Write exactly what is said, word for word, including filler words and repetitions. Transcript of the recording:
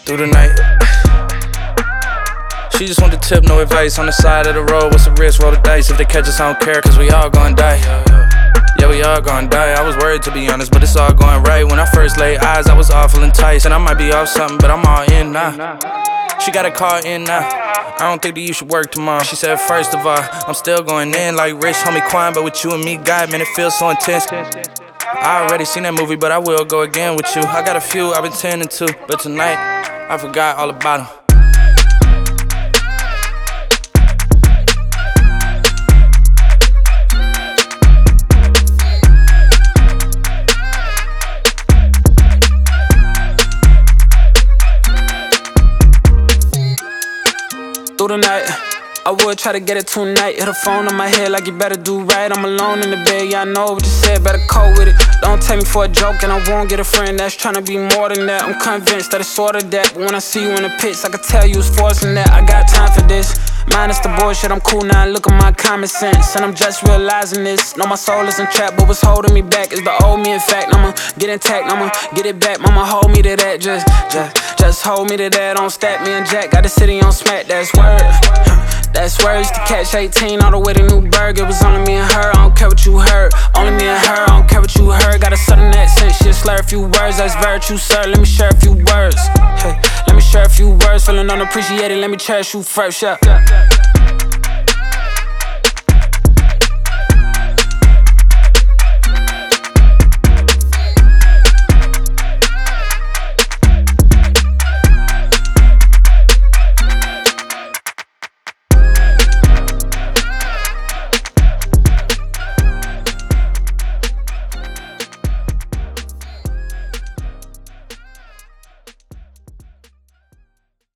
through the night. She just want the tip, no advice. On the side of the road, what's the risk? Roll the dice. If they catch us, I don't care, cause we all gon' die. Yeah, we all gon' die. I was worried to be honest, but it's all going right. When I first laid eyes, I was awful enticed. And I might be off something, but I'm all in now. She got a call in now. I don't think that you should work tomorrow. She said, first of all, I'm still going in like Rich Homie Quan, but with you and me, God, man, it feels so intense. I already seen that movie, but I will go again with you. I got a few I've been tending to, but tonight, I forgot all about them. Through the night, I would try to get it tonight. Hit a phone on my head like you better do right. I'm alone in the bed, yeah I know what you said, better cope with it. Don't take me for a joke and I won't get a friend that's tryna be more than that. I'm convinced that it's sorta that, but when I see you in the pits, I can tell you it's forcing that. I got time for this, minus the bullshit, I'm cool now, look at my common sense. And I'm just realizing this, know my soul isn't trapped, but what's holding me back is the old me. In fact, I'ma get intact, I'ma get it back, mama hold me to that. Just, just, just hold me to that, don't stack me and Jack, got the city on smack, that's word. That's where I used to catch eighteen all the way to Newburgh. It was only me and her, I don't care what you heard. Only me and her, I don't care what you heard. Got a southern accent, she'll slur a few words. That's very true, sir, let me share a few words. Hey, let me share a few words. Feeling unappreciated, let me cherish you first, yeah.